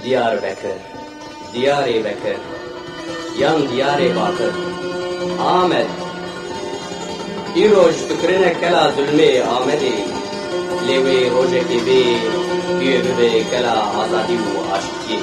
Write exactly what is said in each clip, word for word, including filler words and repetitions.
Diyarbekir, Diyarê Bekir, yan Diyarê Bakir, Amed. Îroj fikrine kela zulmê Amedê, lê wê rojekê bê, guye bibe kela azadî û aştiyê.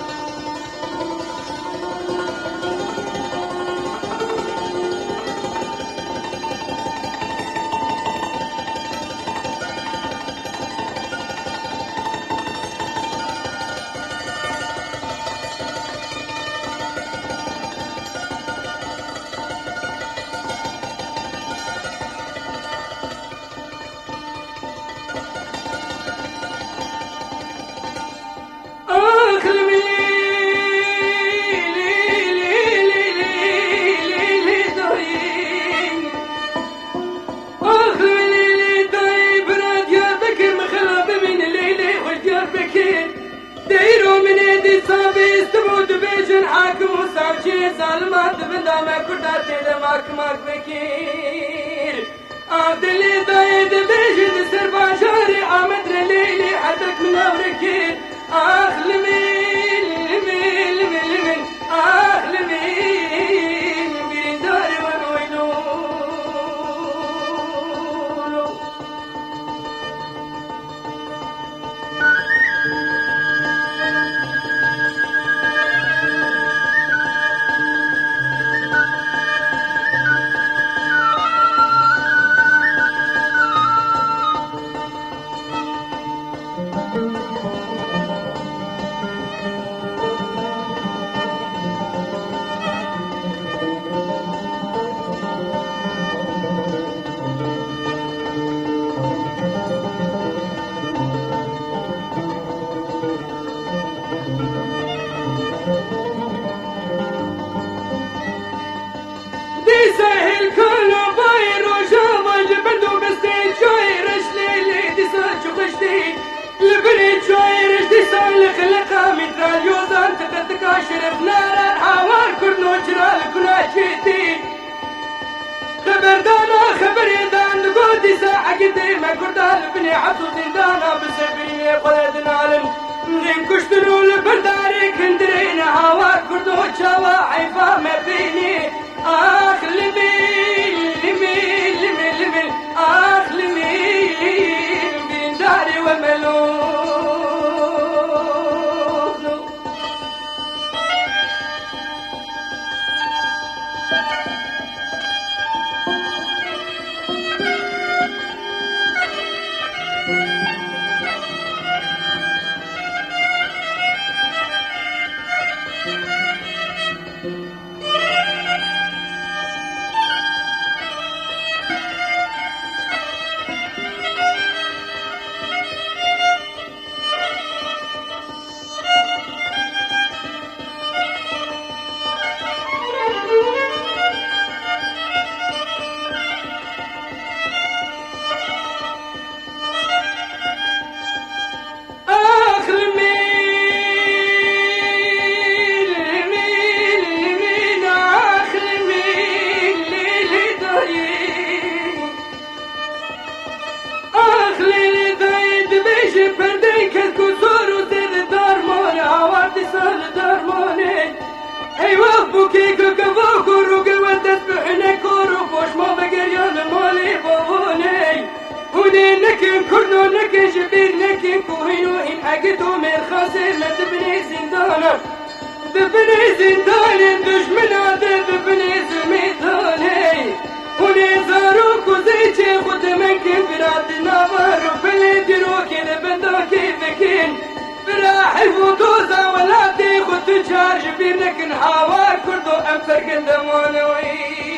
ظالمات بندام کردات دماغ ماک بکیر عادلی داید بیجد سر باشاری آمد رلیلی حدک منورکیر آخ لمن لمن لمن لمن آخ لمن بینداری و نویلو سهل كله باير وجامل بندو بستي شاير اشليلي دي ساجو خشتي لبني شاير اشتي سالخ لقا مثال يوزان تقدك اشرف نارا حوار كرنو جرال كنا شيتي خبردانا خبري دان قودي ساعة قدي ما كردال بني عبدو زندانا بسفري قلد نالن من كشتنو لبرداري كندرين حوار كردو شاوا عيفا ما فيني آخ لمن لمن لمن لمن آخ لمن بنداري وملون ايوه بوكي كوكو كوروكي ودت بحنا كورو بوش ما بقريان مالي بابوني هوني نكن كردو نكن جبير نكن كوهينو ان اقدو من خاسر ما دبني زندانا دبني زندانا دشمنا دبني زميداني هوني زاروكو زيتي خد منكن برادنا مارو بلدي روكي دبنداكي فكين براحي فوتوزا ولادي خد تجار جبير لكن حوار كردو أم فرق دمانوي